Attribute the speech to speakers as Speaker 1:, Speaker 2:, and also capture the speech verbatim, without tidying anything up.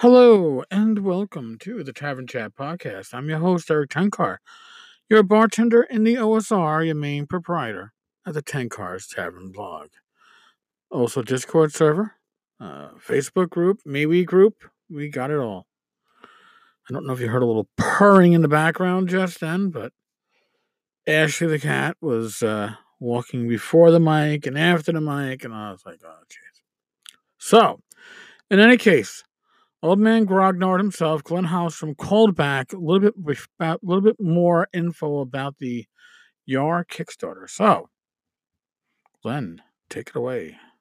Speaker 1: Hello and welcome to the Tavern Chat podcast. I'm your host, Eric Tenkar. You're a bartender in the O S R, your main proprietor at the Tenkar's Tavern blog. Also, Discord server, uh, Facebook group, MeWe group. We got it all. I don't know if you heard a little purring in the background just then, but Ashley the cat was uh, walking before the mic and after the mic, and I was like, oh, jeez. So, in any case, Old Man Grognard himself, Glenn Hallstrom, called back a little bit about a little bit more info about the Yar Kickstarter. So, Glenn, take it away.